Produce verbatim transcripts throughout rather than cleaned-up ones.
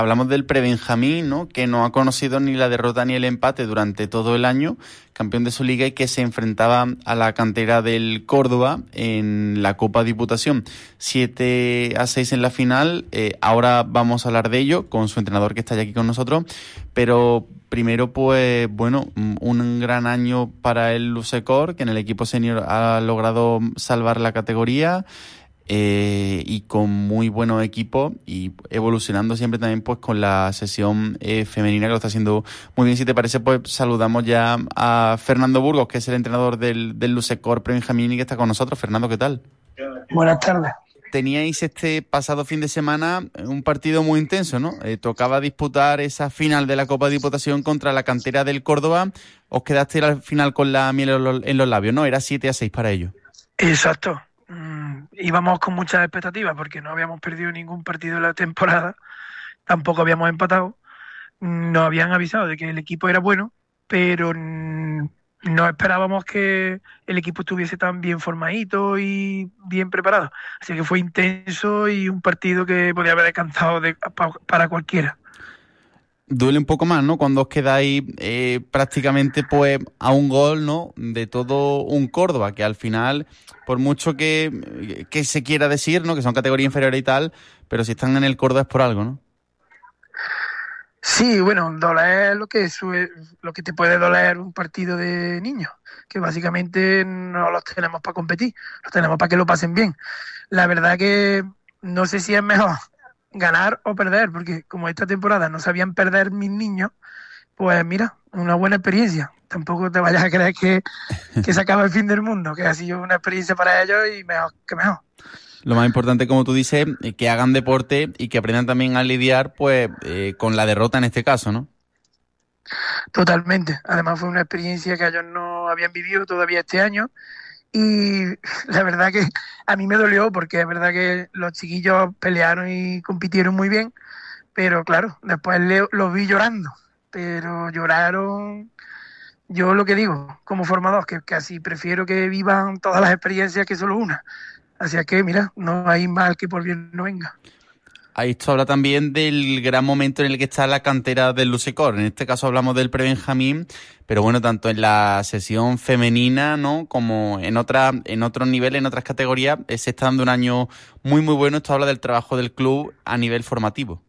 Hablamos del prebenjamín, ¿no? Que no ha conocido ni la derrota ni el empate durante todo el año, campeón de su liga y que se enfrentaba a la cantera del Córdoba en la Copa Diputación. siete a seis en la final. Eh, ahora vamos a hablar de ello con su entrenador que está ya aquí con nosotros. Pero primero, pues, bueno, un gran año para el Lusecor, que en el equipo senior ha logrado salvar la categoría. Eh, y con muy buenos equipos y evolucionando siempre también pues con la sesión eh, femenina que lo está haciendo muy bien. Si te parece, pues saludamos ya a Fernando Burgos, que es el entrenador del, del Lusecor Prebenjamín y que está con nosotros. Fernando, ¿qué tal? Buenas tardes. Teníais este pasado fin de semana un partido muy intenso, ¿no? Eh, tocaba disputar esa final de la Copa de Diputación contra la cantera del Córdoba. Os quedaste al final con la miel en los, en los labios, ¿no? Era siete a seis para ellos. Exacto. Mm, íbamos con muchas expectativas porque no habíamos perdido ningún partido de la temporada, tampoco habíamos empatado. Mm, Nos habían avisado de que el equipo era bueno, pero mm, no esperábamos que el equipo estuviese tan bien formadito y bien preparado. Así que fue intenso y un partido que podía haber decantado de, pa, para cualquiera. Duele un poco más, ¿no? Cuando os quedáis eh, prácticamente pues a un gol, ¿no? De todo un Córdoba, que al final, por mucho que, que se quiera decir, ¿no? Que son categoría inferior y tal, pero si están en el Córdoba es por algo, ¿no? Sí, bueno, doler lo que sue- lo que te puede doler un partido de niños, que básicamente no los tenemos para competir, los tenemos para que lo pasen bien. La verdad que no sé si es mejor ganar o perder, porque como esta temporada no sabían perder mis niños, pues mira, una buena experiencia. Tampoco te vayas a creer que, que se acaba el fin del mundo, que ha sido una experiencia para ellos y mejor que mejor. Lo más importante, como tú dices, eh, que hagan deporte y que aprendan también a lidiar, pues, eh, con la derrota en este caso, ¿no? Totalmente. Además fue una experiencia que ellos no habían vivido todavía este año. Y la verdad que a mí me dolió porque es verdad que los chiquillos pelearon y compitieron muy bien, pero claro, después le- los vi llorando, pero lloraron, yo lo que digo, como formador, que casi prefiero que vivan todas las experiencias que solo una. Así es que, mira, no hay mal que por bien no venga. Ahí esto habla también del gran momento en el que está la cantera del Lusecor. En este caso hablamos del prebenjamín, pero bueno, tanto en la sesión femenina, ¿no? Como en otra, en otros niveles, en otras categorías, eh, se está dando un año muy, muy bueno. Esto habla del trabajo del club a nivel formativo.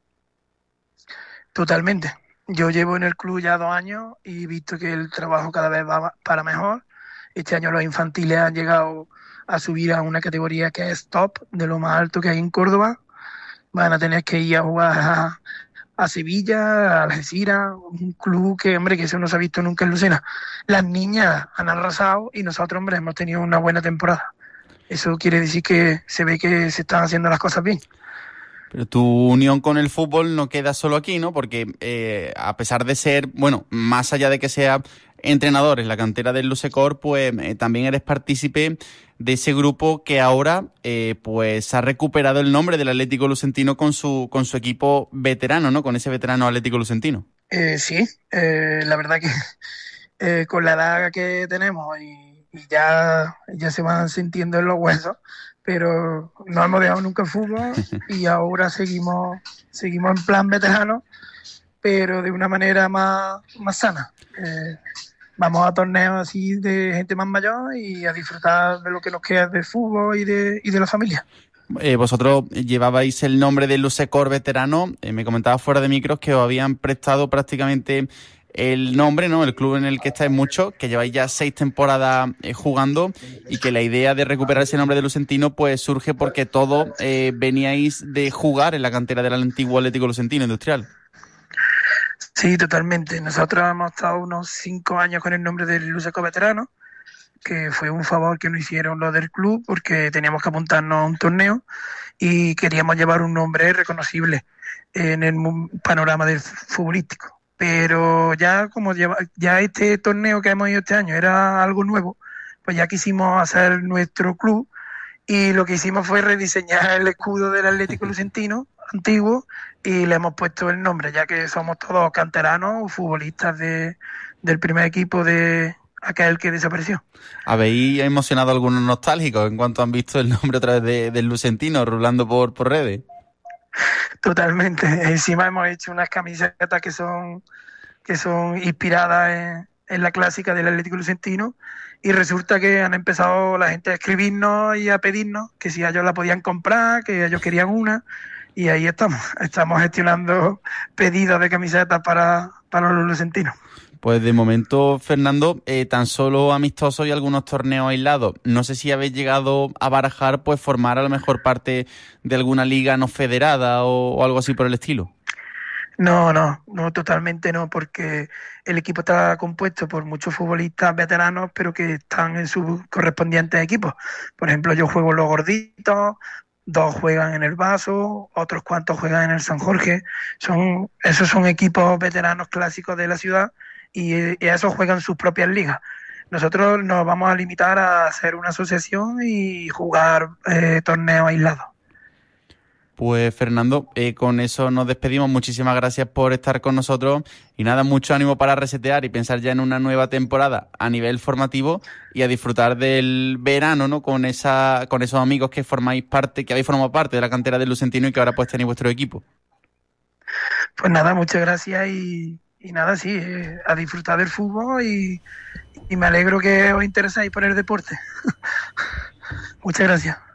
Totalmente. Yo llevo en el club ya dos años y he visto que el trabajo cada vez va para mejor. Este año los infantiles han llegado a subir a una categoría que es top, de lo más alto que hay en Córdoba. Van a tener que ir a jugar a, a Sevilla, a Algeciras, un club que, hombre, que eso no se ha visto nunca en Lucena. Las niñas han arrasado y nosotros, hombre, hemos tenido una buena temporada. Eso quiere decir que se ve que se están haciendo las cosas bien. Pero tu unión con el fútbol no queda solo aquí, ¿no? Porque eh, a pesar de ser, bueno, más allá de que sea entrenador en la cantera del Lusecor, pues eh, también eres partícipe de ese grupo que ahora eh, pues ha recuperado el nombre del Atlético Lucentino con su con su equipo veterano, ¿no? Con ese veterano Atlético Lucentino. Eh, sí, eh, la verdad que eh, con la edad que tenemos y, y ya, ya se van sintiendo en los huesos, pero no hemos dejado nunca el fútbol y ahora seguimos, seguimos en plan veterano, pero de una manera más, más sana. Eh, vamos a torneos así de gente más mayor y a disfrutar de lo que nos queda de fútbol y de, y de la familia. Eh, vosotros llevabais el nombre de Lusecor veterano, eh, me comentabas fuera de micros que os habían prestado prácticamente el nombre, ¿no? El club en el que estáis mucho, que lleváis ya seis temporadas eh, jugando y que la idea de recuperar ese nombre de Lucentino pues surge porque todos eh, veníais de jugar en la cantera del antiguo Atlético Lucentino Industrial. Sí, totalmente. Nosotros hemos estado unos cinco años con el nombre del Luceco Veterano, que fue un favor que nos hicieron los del club porque teníamos que apuntarnos a un torneo y queríamos llevar un nombre reconocible en el panorama del futbolístico. Pero ya como lleva, ya este torneo que hemos ido este año era algo nuevo, pues ya quisimos hacer nuestro club y lo que hicimos fue rediseñar el escudo del Atlético Lucentino antiguo y le hemos puesto el nombre, ya que somos todos canteranos, futbolistas de, del primer equipo de aquel que desapareció. ¿Habéis emocionado a algunos nostálgicos en cuanto han visto el nombre otra vez de, del Lucentino rulando por, por redes? Totalmente. Encima hemos hecho unas camisetas que son, que son inspiradas en, en la clásica del Atlético Lucentino y resulta que han empezado la gente a escribirnos y a pedirnos que si ellos la podían comprar, que ellos querían una y ahí estamos. Estamos gestionando pedidos de camisetas para, para los lucentinos. Pues de momento, Fernando, eh, tan solo amistosos y algunos torneos aislados. No sé si habéis llegado a barajar pues formar a lo mejor parte de alguna liga no federada o, o algo así por el estilo. No, no, no, totalmente no, porque el equipo está compuesto por muchos futbolistas veteranos, pero que están en sus correspondientes equipos. Por ejemplo, yo juego en Los Gorditos, dos juegan en el Vaso, otros cuantos juegan en el San Jorge. Son, esos son equipos veteranos clásicos de la ciudad y, y esos juegan sus propias ligas. Nosotros nos vamos a limitar a hacer una asociación y jugar eh, torneos aislados. Pues Fernando, eh, con eso nos despedimos. Muchísimas gracias por estar con nosotros y nada, mucho ánimo para resetear y pensar ya en una nueva temporada a nivel formativo y a disfrutar del verano, ¿no? Con esa, con esos amigos que formáis parte, que habéis formado parte de la cantera del Lucentino y que ahora pues tenéis vuestro equipo. Pues nada, muchas gracias y, y nada, sí, eh, a disfrutar del fútbol y, y me alegro que os interesáis por el deporte. Muchas gracias.